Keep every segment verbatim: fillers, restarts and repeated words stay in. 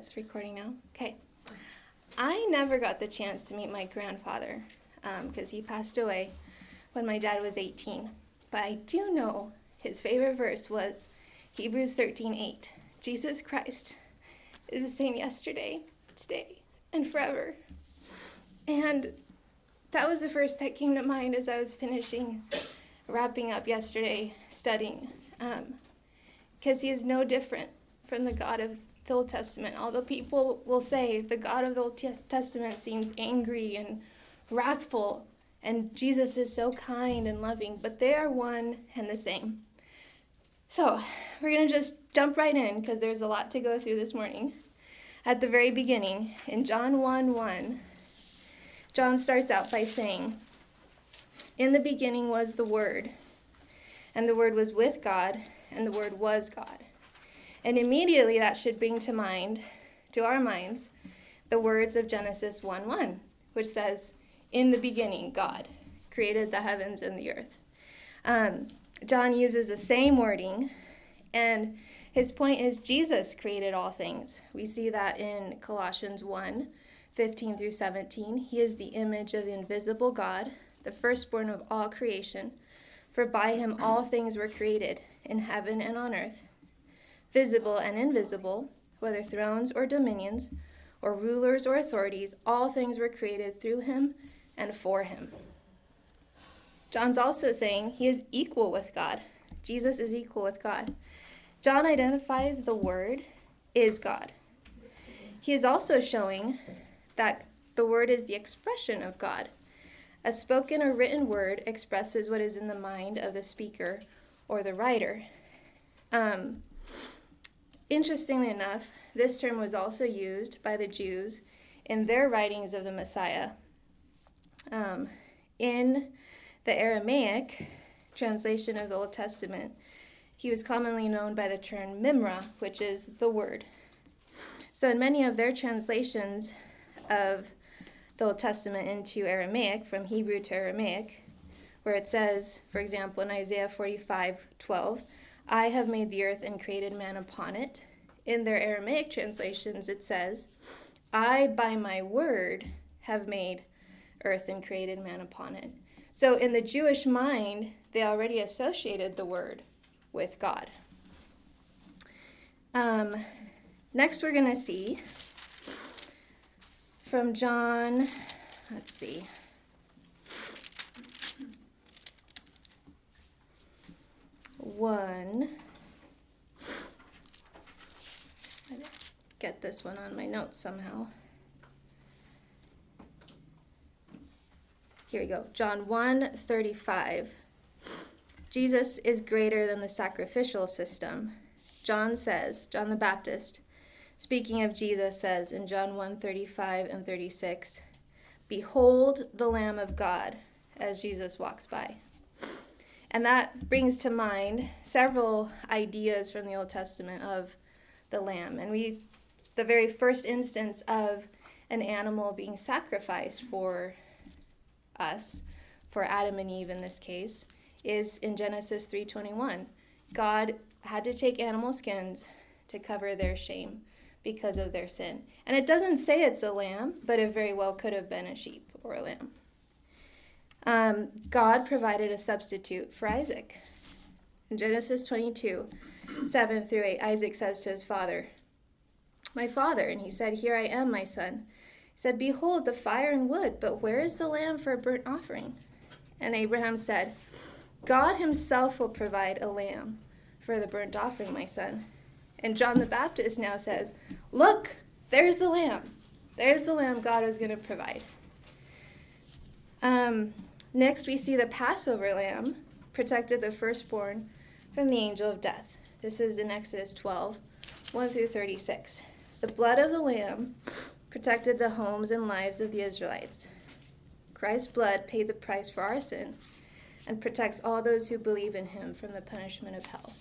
it's recording now. Okay. I never got the chance to meet my grandfather because um, he passed away when my dad was eighteen. But I do know his favorite verse was Hebrews thirteen eight. Jesus Christ is the same yesterday, today, and forever. And that was the verse that came to mind as I was finishing, wrapping up yesterday, studying. Because um, he is no different from the God of the Old Testament. Although people will say the God of the Old Testament seems angry and wrathful, and Jesus is so kind and loving, but they are one and the same. So we're going to just jump right in because there's a lot to go through this morning. At the very beginning, in John one one, John starts out by saying, "In the beginning was the Word, and the Word was with God, and the Word was God." And immediately that should bring to mind, to our minds, the words of Genesis one one, which says, "In the beginning, God created the heavens and the earth." Um, John uses the same wording, and his point is Jesus created all things. We see that in Colossians one fifteen through seventeen. He is the image of the invisible God, the firstborn of all creation. For by him all things were created, in heaven and on earth, visible and invisible, whether thrones or dominions, or rulers or authorities, all things were created through him and for him. John's also saying he is equal with God. Jesus is equal with God. John identifies the Word is God. He is also showing that the Word is the expression of God. A spoken or written word expresses what is in the mind of the speaker or the writer. Um, interestingly enough, this term was also used by the Jews in their writings of the Messiah. Um, in the Aramaic translation of the Old Testament, he was commonly known by the term Mimra, which is the word. So in many of their translations of the Old Testament into Aramaic, from Hebrew to Aramaic, where it says, for example, in Isaiah forty-five twelve, "I have made the earth and created man upon it." In their Aramaic translations, it says, "I, by my word, have made earth and created man upon it." So in the Jewish mind, they already associated the word with God. Um, next, we're going to see from John, let's see. One. I didn't get this one on my notes somehow. Here we go. John one thirty-five. Jesus is greater than the sacrificial system. John says, John the Baptist, speaking of Jesus, says in John one thirty-five and thirty-six, "Behold the Lamb of God," as Jesus walks by. And that brings to mind several ideas from the Old Testament of the lamb. And we, the very first instance of an animal being sacrificed for us, for Adam and Eve in this case, is in Genesis three twenty-one. God had to take animal skins to cover their shame because of their sin. And it doesn't say it's a lamb, but it very well could have been a sheep or a lamb. Um, God provided a substitute for Isaac. In Genesis twenty-two, seven through eight, Isaac says to his father, "My father," and he said, "Here I am, my son." He said, "Behold the fire and wood, but where is the lamb for a burnt offering?" And Abraham said, "God himself will provide a lamb for the burnt offering, my son." And John the Baptist now says, "Look, there's the lamb. There's the lamb God was going to provide." Um, next, we see the Passover lamb protected the firstborn from the angel of death. This is in Exodus twelve, one through thirty-six. The blood of the lamb protected the homes and lives of the Israelites. Christ's blood paid the price for our sin and protects all those who believe in him from the punishment of hell.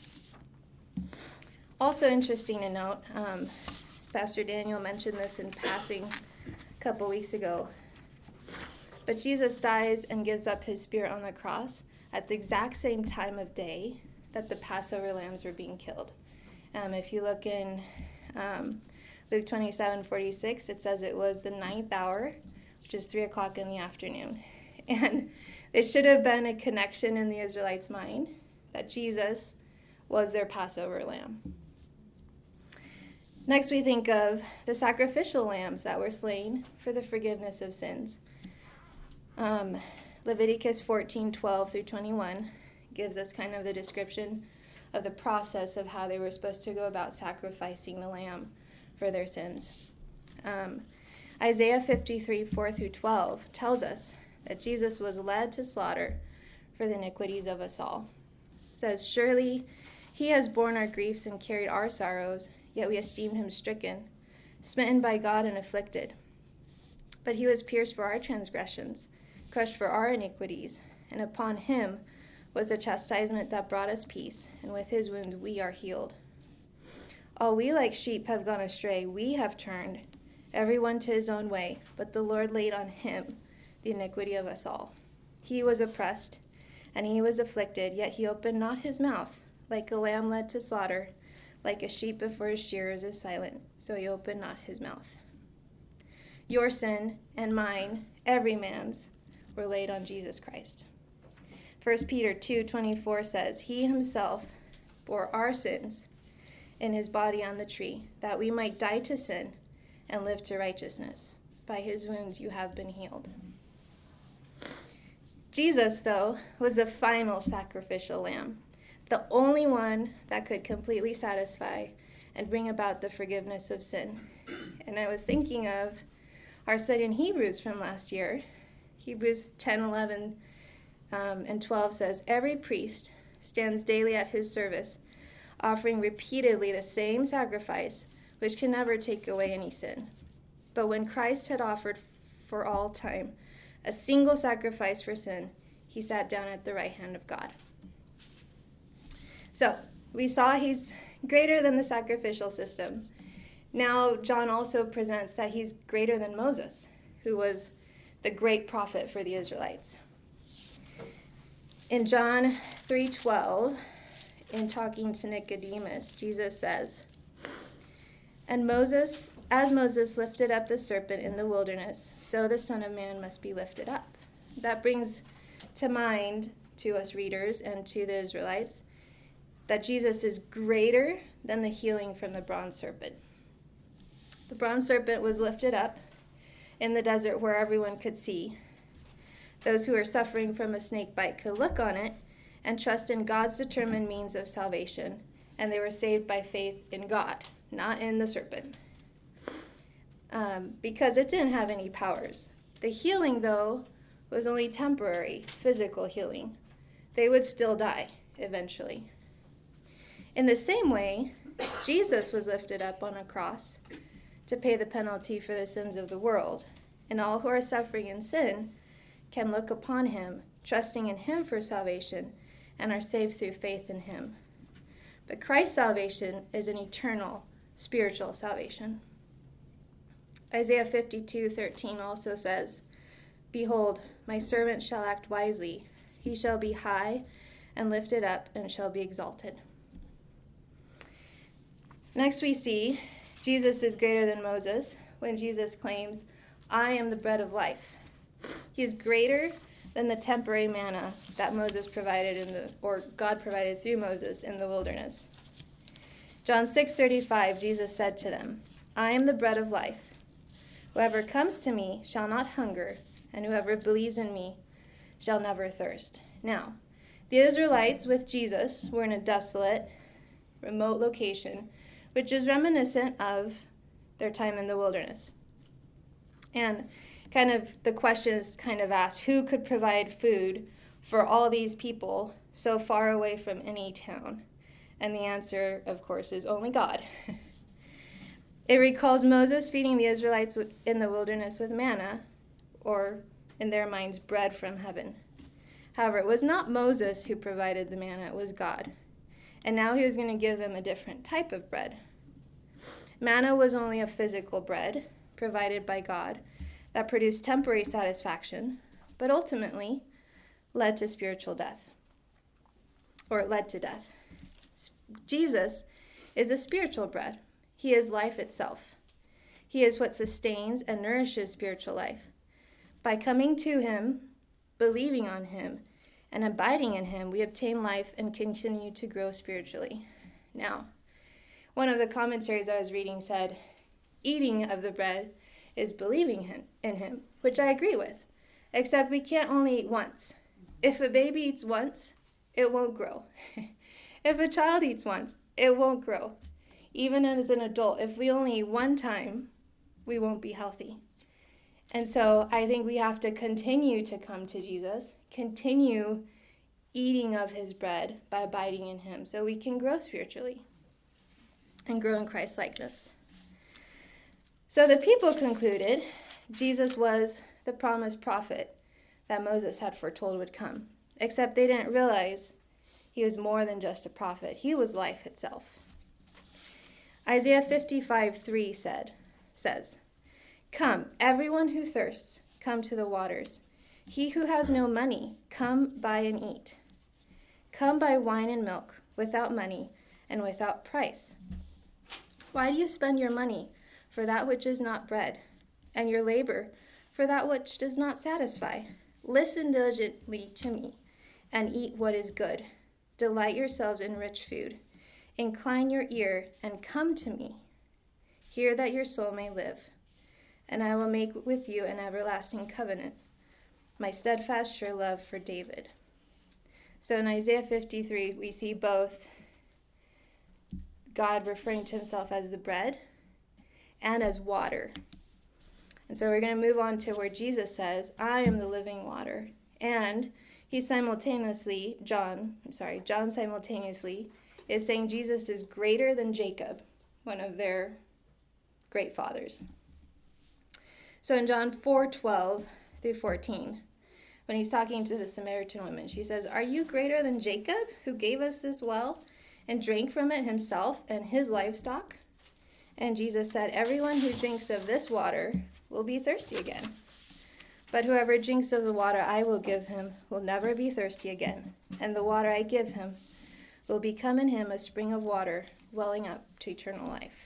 Also interesting to note, um, Pastor Daniel mentioned this in passing a couple weeks ago, but Jesus dies and gives up his spirit on the cross at the exact same time of day that the Passover lambs were being killed. Um, if you look in um, Luke twenty-seven forty-six, it says it was the ninth hour, which is three o'clock in the afternoon. And it should have been a connection in the Israelites' mind that Jesus was their Passover lamb. Next, we think of the sacrificial lambs that were slain for the forgiveness of sins. Um, Leviticus fourteen twelve through twenty-one gives us kind of the description of the process of how they were supposed to go about sacrificing the lamb for their sins. Um, Isaiah fifty-three four through twelve tells us that Jesus was led to slaughter for the iniquities of us all. It says, "Surely he has borne our griefs and carried our sorrows, yet we esteemed him stricken, smitten by God and afflicted. But he was pierced for our transgressions, crushed for our iniquities, and upon him was the chastisement that brought us peace, and with his wound we are healed. All we like sheep have gone astray, we have turned, every one to his own way, but the Lord laid on him the iniquity of us all. He was oppressed, and he was afflicted, yet he opened not his mouth. Like a lamb led to slaughter, like a sheep before his shearers is silent, so he opened not his mouth." Your sin and mine, every man's, were laid on Jesus Christ. First Peter two twenty-four says, "He himself bore our sins in his body on the tree, that we might die to sin and live to righteousness. By his wounds you have been healed." Jesus, though, was the final sacrificial lamb, the only one that could completely satisfy and bring about the forgiveness of sin. And I was thinking of our study in Hebrews from last year. Hebrews ten eleven um, and twelve says, "Every priest stands daily at his service, offering repeatedly the same sacrifice, which can never take away any sin. But when Christ had offered for all time a single sacrifice for sin, he sat down at the right hand of God." So, we saw he's greater than the sacrificial system. Now, John also presents that he's greater than Moses, who was the great prophet for the Israelites. In John three twelve, in talking to Nicodemus, Jesus says, "And Moses, as Moses lifted up the serpent in the wilderness, so the Son of Man must be lifted up." That brings to mind to us readers and to the Israelites that Jesus is greater than the healing from the bronze serpent. The bronze serpent was lifted up in the desert where everyone could see. Those who were suffering from a snake bite could look on it and trust in God's determined means of salvation, and they were saved by faith in God, not in the serpent, um, because it didn't have any powers. The healing, though, was only temporary, physical healing. They would still die eventually. In the same way, Jesus was lifted up on a cross to pay the penalty for the sins of the world, and all who are suffering in sin can look upon him, trusting in him for salvation, and are saved through faith in him. But Christ's salvation is an eternal, spiritual salvation. Isaiah fifty-two thirteen also says, "Behold, my servant shall act wisely. He shall be high and lifted up and shall be exalted." Next we see Jesus is greater than Moses when Jesus claims, "I am the bread of life." He is greater than the temporary manna that Moses provided in the, or God provided through Moses in the wilderness. John six thirty-five, Jesus said to them, "I am the bread of life. Whoever comes to me shall not hunger, and whoever believes in me shall never thirst." Now, the Israelites with Jesus were in a desolate, remote location, which is reminiscent of their time in the wilderness. And kind of the question is kind of asked, who could provide food for all these people so far away from any town? And the answer, of course, is only God. It recalls Moses feeding the Israelites in the wilderness with manna, or in their minds, bread from heaven. However, it was not Moses who provided the manna, it was God. And now he was going to give them a different type of bread. Manna was only a physical bread provided by God that produced temporary satisfaction, but ultimately led to spiritual death, or led to death. Jesus is a spiritual bread. He is life itself. He is what sustains and nourishes spiritual life. By coming to him, believing on him, and abiding in him, we obtain life and continue to grow spiritually. Now, one of the commentaries I was reading said, eating of the bread is believing in him, which I agree with, except we can't only eat once. If a baby eats once, it won't grow. If a child eats once, it won't grow. Even as an adult, if we only eat one time, we won't be healthy. And so I think we have to continue to come to Jesus, continue eating of his bread by abiding in him so we can grow spiritually and grow in Christ's likeness. So the people concluded Jesus was the promised prophet that Moses had foretold would come, except they didn't realize he was more than just a prophet. He was life itself. Isaiah fifty-five three said, says, "Come, everyone who thirsts, come to the waters. He who has no money, come buy and eat. Come buy wine and milk without money and without price. Why do you spend your money for that which is not bread, and your labor for that which does not satisfy? Listen diligently to me, and eat what is good. Delight yourselves in rich food. Incline your ear, and come to me. Hear that your soul may live. And I will make with you an everlasting covenant, my steadfast sure love for David." So in Isaiah fifty-three, we see both God referring to himself as the bread and as water. And so we're going to move on to where Jesus says, "I am the living water." And he simultaneously, John, I'm sorry, John simultaneously is saying Jesus is greater than Jacob, one of their great fathers. So in John four twelve through fourteen, when he's talking to the Samaritan woman, she says, "Are you greater than Jacob, who gave us this well and drank from it himself and his livestock?" And Jesus said, "Everyone who drinks of this water will be thirsty again. But whoever drinks of the water I will give him will never be thirsty again. And the water I give him will become in him a spring of water welling up to eternal life."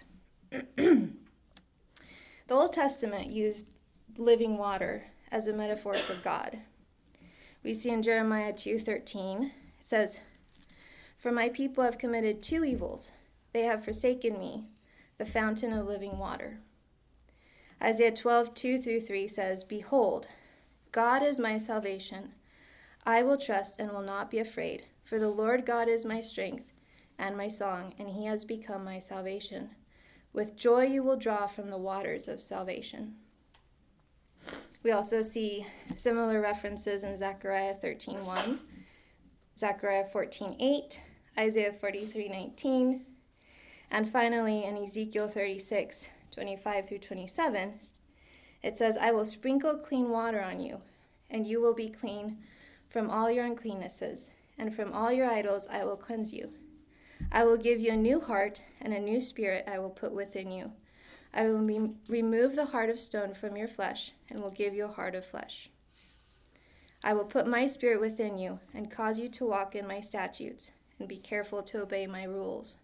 The Old Testament used living water as a metaphor for God. We see in Jeremiah two thirteen, it says, "For my people have committed two evils. They have forsaken me, the fountain of living water." Isaiah twelve two through three says, "Behold, God is my salvation. I will trust and will not be afraid, for the Lord God is my strength and my song, and he has become my salvation. With joy you will draw from the waters of salvation." We also see similar references in Zechariah thirteen one, Zechariah fourteen eight, Isaiah forty-three nineteen, and finally in Ezekiel thirty-six twenty-five through twenty-seven, it says, "I will sprinkle clean water on you, and you will be clean from all your uncleannesses, and from all your idols I will cleanse you. I will give you a new heart, and a new spirit I will put within you. I will be, remove the heart of stone from your flesh, and will give you a heart of flesh. I will put my spirit within you, and cause you to walk in my statutes, and be careful to obey my rules."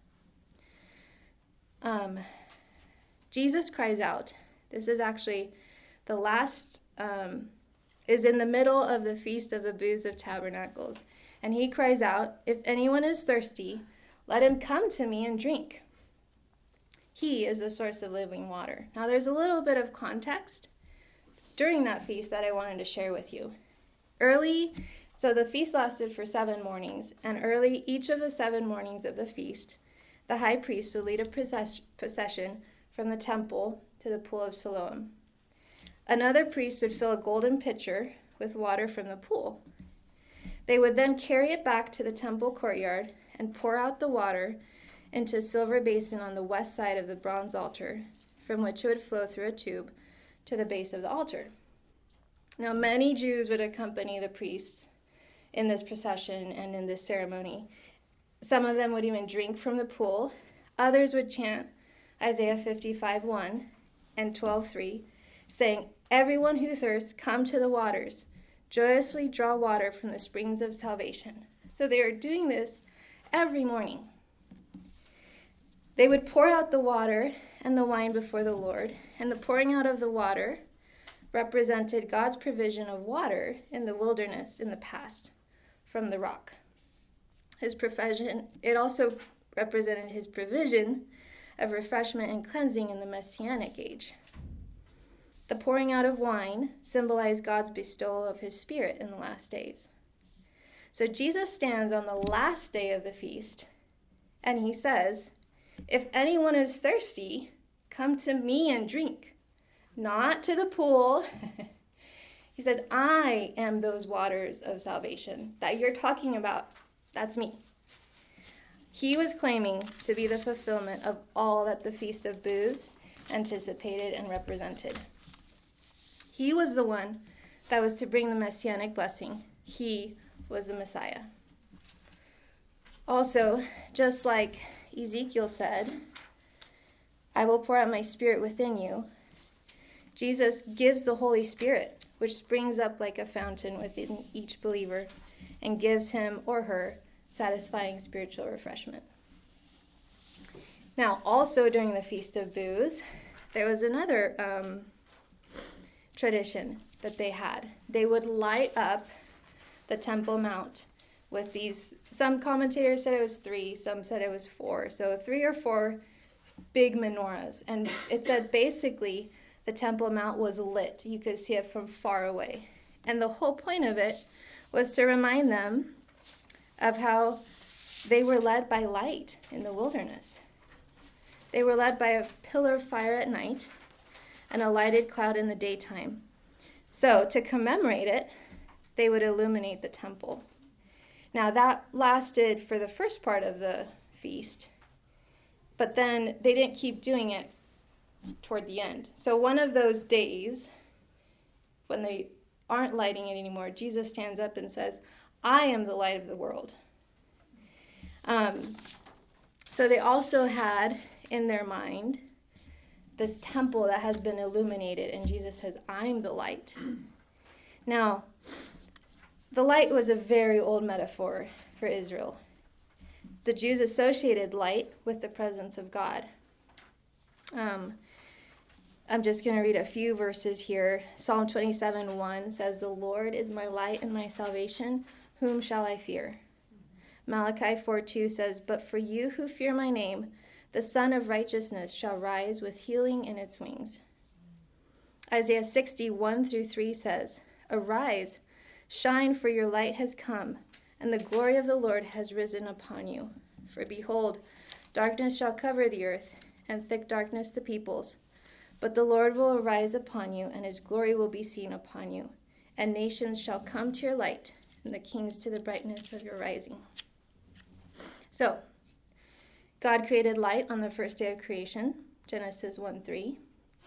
Um, Jesus cries out. This is actually the last, um, is in the middle of the Feast of the Booths of Tabernacles. And he cries out, "If anyone is thirsty, let him come to me and drink. He is the source of living water." Now there's a little bit of context during that feast that I wanted to share with you. Early, so the feast lasted for seven mornings, and early each of the seven mornings of the feast, the high priest would lead a process- procession from the temple to the pool of Siloam. Another priest would fill a golden pitcher with water from the pool. They would then carry it back to the temple courtyard and pour out the water into a silver basin on the west side of the bronze altar, from which it would flow through a tube to the base of the altar. Now, many Jews would accompany the priests in this procession and in this ceremony. Some of them would even drink from the pool. Others would chant Isaiah fifty-five one and twelve three, saying, "Everyone who thirsts, come to the waters. Joyously draw water from the springs of salvation." So they are doing this every morning. They would pour out the water and the wine before the Lord, and the pouring out of the water represented God's provision of water in the wilderness in the past from the rock. His provision, it also represented his provision of refreshment and cleansing in the Messianic age. The pouring out of wine symbolized God's bestowal of his Spirit in the last days. So Jesus stands on the last day of the feast, and he says, "If anyone is thirsty, come to me and drink, not to the pool." He said, "I am those waters of salvation that you're talking about. That's me." He was claiming to be the fulfillment of all that the Feast of Booths anticipated and represented. He was the one that was to bring the messianic blessing. He was the Messiah. Also, just like Ezekiel said, "I will pour out my Spirit within you," Jesus gives the Holy Spirit, which springs up like a fountain within each believer and gives him or her satisfying spiritual refreshment. Now, also during the Feast of Booths, there was another um, tradition that they had. They would light up the Temple Mount with these, some commentators said it was three, some said it was four. So three or four big menorahs. And it said basically the Temple Mount was lit. You could see it from far away. And the whole point of it was to remind them of how they were led by light in the wilderness. They were led by a pillar of fire at night and a lighted cloud in the daytime. So to commemorate it, they would illuminate the temple. Now that lasted for the first part of the feast, but then they didn't keep doing it toward the end. So one of those days, when they aren't lighting it anymore, Jesus stands up and says, "I am the light of the world." Um, so they also had in their mind this temple that has been illuminated, and Jesus says, "I'm the light." Now, the light was a very old metaphor for Israel. The Jews associated light with the presence of God. Um, I'm just going to read a few verses here. Psalm twenty-seven one says, "The Lord is my light and my salvation. Whom shall I fear?" Malachi four two says, "But for you who fear my name, the Son of Righteousness shall rise with healing in its wings." Isaiah sixty one through three says, "Arise, shine, for your light has come, and the glory of the Lord has risen upon you. For behold, darkness shall cover the earth, and thick darkness the peoples. But the Lord will arise upon you, and his glory will be seen upon you. And nations shall come to your light, and the kings to the brightness of your rising." So, God created light on the first day of creation, Genesis one three.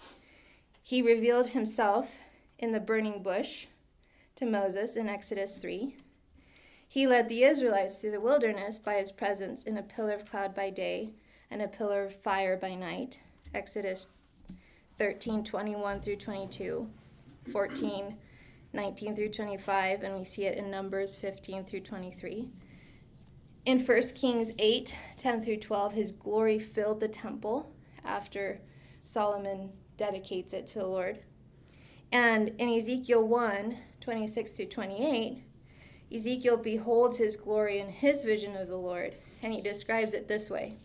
He revealed himself in the burning bush to Moses in Exodus three. He led the Israelites through the wilderness by his presence in a pillar of cloud by day and a pillar of fire by night, Exodus thirteen twenty-one through twenty-two, fourteen nineteen through twenty-five, and we see it in Numbers fifteen through twenty-three. In First Kings eight ten through twelve, his glory filled the temple after Solomon dedicates it to the Lord. And in Ezekiel one twenty-six through twenty-eight, Ezekiel beholds his glory in his vision of the Lord, and he describes it this way: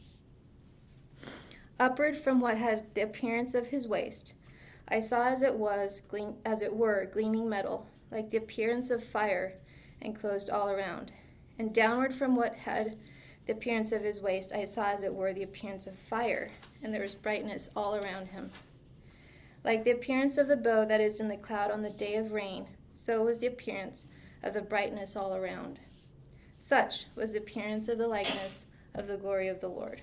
"Upward from what had the appearance of his waist, I saw as it was, gleam, as it were, gleaming metal, like the appearance of fire, enclosed all around. And downward from what had the appearance of his waist, I saw as it were the appearance of fire, and there was brightness all around him. Like the appearance of the bow that is in the cloud on the day of rain, so was the appearance of the brightness all around. Such was the appearance of the likeness of the glory of the Lord."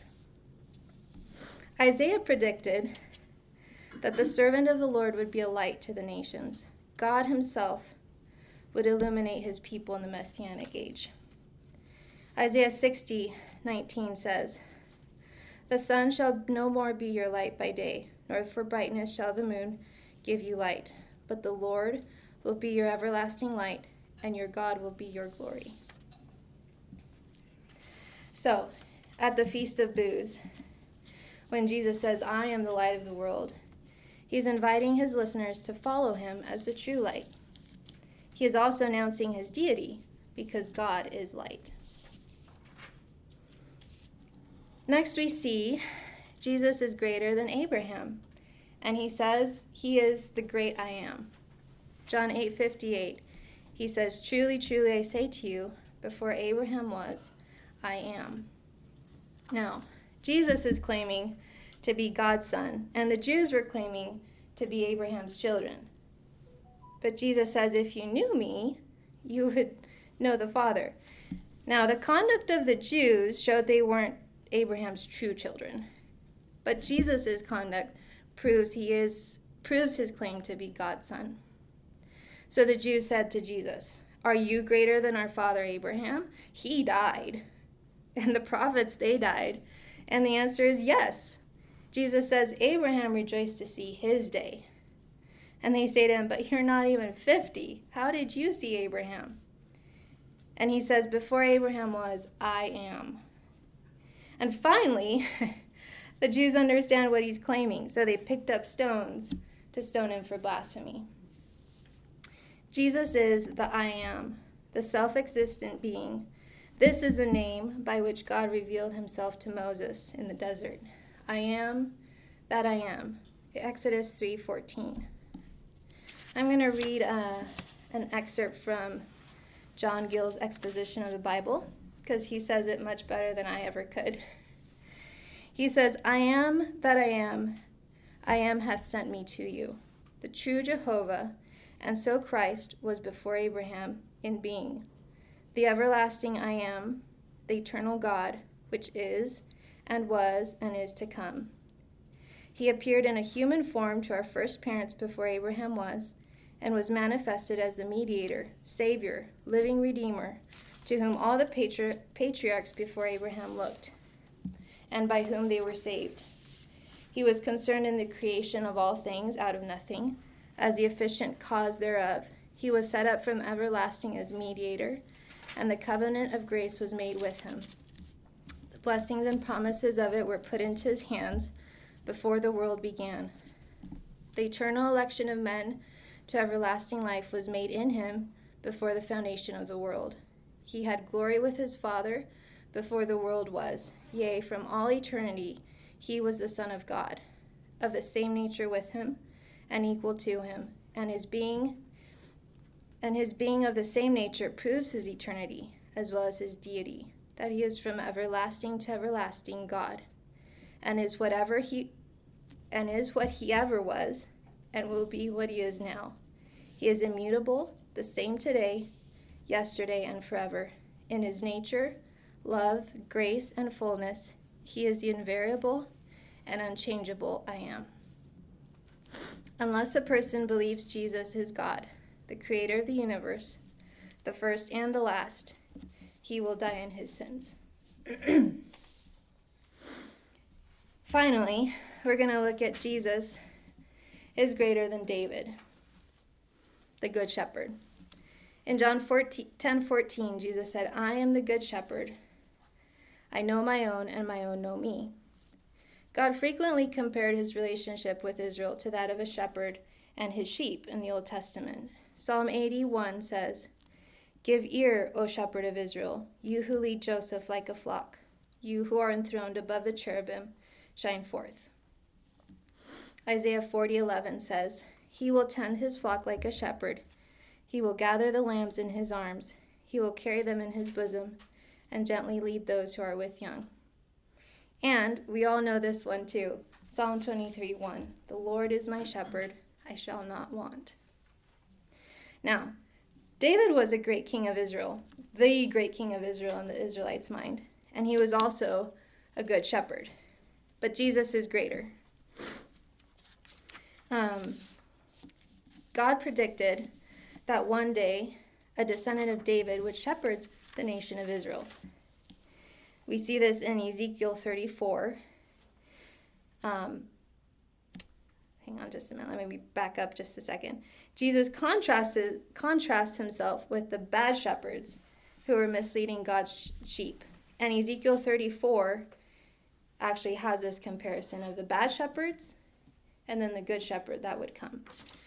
Isaiah predicted that the servant of the Lord would be a light to the nations. God himself would illuminate his people in the Messianic age. Isaiah sixty nineteen says, "The sun shall no more be your light by day, nor for brightness shall the moon give you light. But the Lord will be your everlasting light, and your God will be your glory." So, at the Feast of Booths, when Jesus says, I am the light of the world. He's inviting his listeners to follow him as the true light. He is also announcing his deity, because God is light. Next we see Jesus is greater than Abraham, and he says he is the great I am. John eight fifty-eight, he says, truly, truly, I say to you, before Abraham was, I am. Now, Jesus is claiming to be God's son, and the Jews were claiming to be Abraham's children. But Jesus says, if you knew me, you would know the Father. Now, the conduct of the Jews showed they weren't Abraham's true children. But Jesus' conduct proves he is proves his claim to be God's son. So the Jews said to Jesus, are you greater than our father Abraham? He died. And the prophets, they died. And the answer is yes. Jesus says, Abraham rejoiced to see his day. And they say to him, but you're not even fifty. How did you see Abraham? And he says, before Abraham was, I am. And finally, the Jews understand what he's claiming, so they picked up stones to stone him for blasphemy. Jesus is the I am, the self-existent being. This is the name by which God revealed himself to Moses in the desert. I am that I am. Exodus three fourteen. I'm going to read uh, an excerpt from John Gill's exposition of the Bible, because he says it much better than I ever could. He says, I am that I am. I am hath sent me to you, the true Jehovah, and so Christ was before Abraham in being, the everlasting I am, the eternal God, which is, and was, and is to come. He appeared in a human form to our first parents before Abraham was, and was manifested as the mediator, Savior, living Redeemer, to whom all the patri- patriarchs before Abraham looked, and by whom they were saved. He was concerned in the creation of all things out of nothing, as the efficient cause thereof. He was set up from everlasting as mediator, and the covenant of grace was made with him. The blessings and promises of it were put into his hands before the world began. The eternal election of men to everlasting life was made in him before the foundation of the world. He had glory with his Father before the world was. Yea, from all eternity he was the Son of God, of the same nature with him, and equal to him, and his being and his being of the same nature proves his eternity, as well as his deity, that he is from everlasting to everlasting God, and is whatever he and is what he ever was, and will be what he is now. He is immutable, the same today, yesterday, and forever. In his nature, love, grace, and fullness, he is the invariable and unchangeable I am. Unless a person believes Jesus is God, the creator of the universe, the first and the last, he will die in his sins. Finally, we're going to look at Jesus is greater than David, the good shepherd. In John ten fourteen, Jesus said, I am the good shepherd. I know my own, and my own know me. God frequently compared his relationship with Israel to that of a shepherd and his sheep in the Old Testament. Psalm eighty-one says, give ear, O shepherd of Israel, you who lead Joseph like a flock. You who are enthroned above the cherubim, shine forth. Isaiah forty eleven says, he will tend his flock like a shepherd. He will gather the lambs in his arms. He will carry them in his bosom and gently lead those who are with young. And we all know this one too. Psalm twenty-three one. The Lord is my shepherd, I shall not want. Now, David was a great king of Israel, the great king of Israel in the Israelites' mind. And he was also a good shepherd. But Jesus is greater. Um, God predicted that one day a descendant of David would shepherd the nation of Israel. We see this in Ezekiel thirty-four. Um, hang on just a minute. Let me back up just a second. Jesus contrasts, contrasts himself with the bad shepherds who were misleading God's sheep. And Ezekiel thirty-four actually has this comparison of the bad shepherds and then the good shepherd that would come.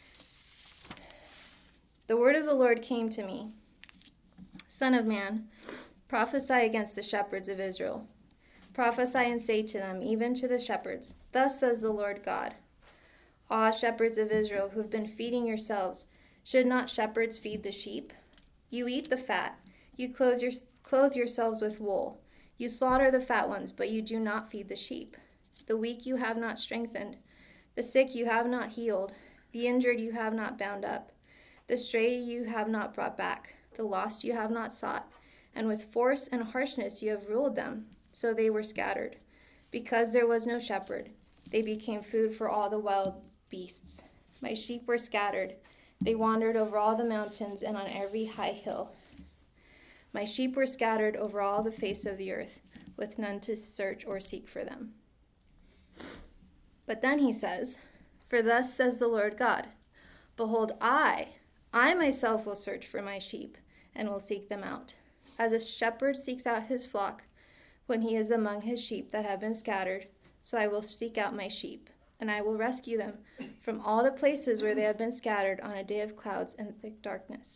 The word of the Lord came to me. Son of man, prophesy against the shepherds of Israel. Prophesy and say to them, even to the shepherds, thus says the Lord God. Ah, shepherds of Israel, who have been feeding yourselves, should not shepherds feed the sheep? You eat the fat, you clothe, your, clothe yourselves with wool. You slaughter the fat ones, but you do not feed the sheep. The weak you have not strengthened, the sick you have not healed, the injured you have not bound up, the stray you have not brought back, the lost you have not sought, and with force and harshness you have ruled them. So they were scattered. Because there was no shepherd, they became food for all the wild beasts. My sheep were scattered. They wandered over all the mountains and on every high hill. My sheep were scattered over all the face of the earth, with none to search or seek for them. But then he says, for thus says the Lord God, behold, I, I myself will search for my sheep and will seek them out. As a shepherd seeks out his flock when he is among his sheep that have been scattered, so I will seek out my sheep, and I will rescue them from all the places where they have been scattered on a day of clouds and thick darkness.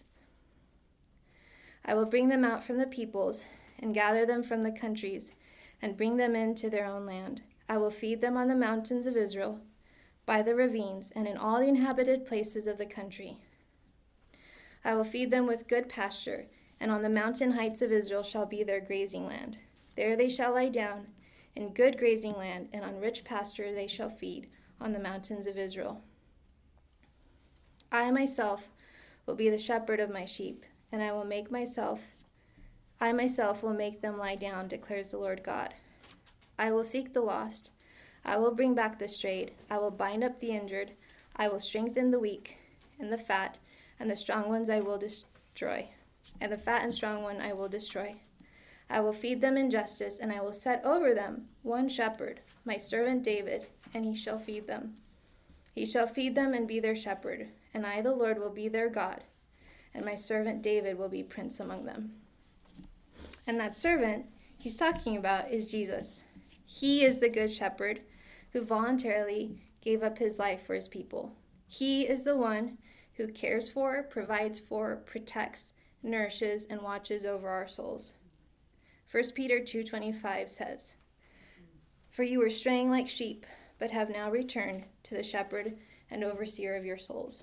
I will bring them out from the peoples and gather them from the countries and bring them into their own land. I will feed them on the mountains of Israel, by the ravines, and in all the inhabited places of the country. I will feed them with good pasture, and on the mountain heights of Israel shall be their grazing land. There they shall lie down in good grazing land, and on rich pasture they shall feed on the mountains of Israel. I myself will be the shepherd of my sheep, and I will make myself, I myself will make them lie down, declares the Lord God. I will seek the lost. I will bring back the strayed. I will bind up the injured. I will strengthen the weak and the fat, and the strong ones I will destroy. And the fat and strong one I will destroy. I will feed them in justice, and I will set over them one shepherd, my servant David, and he shall feed them. He shall feed them and be their shepherd, and I, the Lord, will be their God, and my servant David will be prince among them. And that servant he's talking about is Jesus. He is the good shepherd who voluntarily gave up his life for his people. He is the one who cares for, provides for, protects, nourishes, and watches over our souls. First Peter two twenty-five says, for you were straying like sheep, but have now returned to the shepherd and overseer of your souls.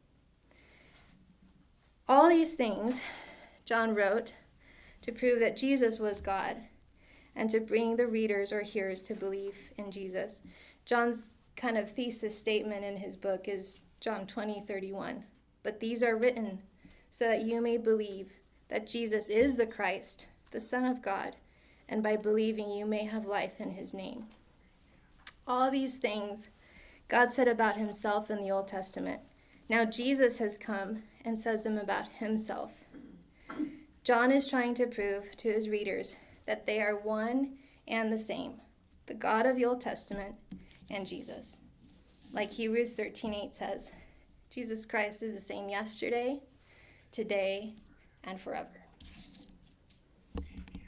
All these things John wrote to prove that Jesus was God and to bring the readers or hearers to believe in Jesus. John's kind of thesis statement in his book is John twenty thirty-one. But these are written so that you may believe that Jesus is the Christ, the Son of God, and by believing you may have life in his name. All these things God said about himself in the Old Testament. Now Jesus has come and says them about himself. John is trying to prove to his readers that they are one and the same, the God of the Old Testament and Jesus. Like Hebrews thirteen eight says, Jesus Christ is the same yesterday, today, and forever.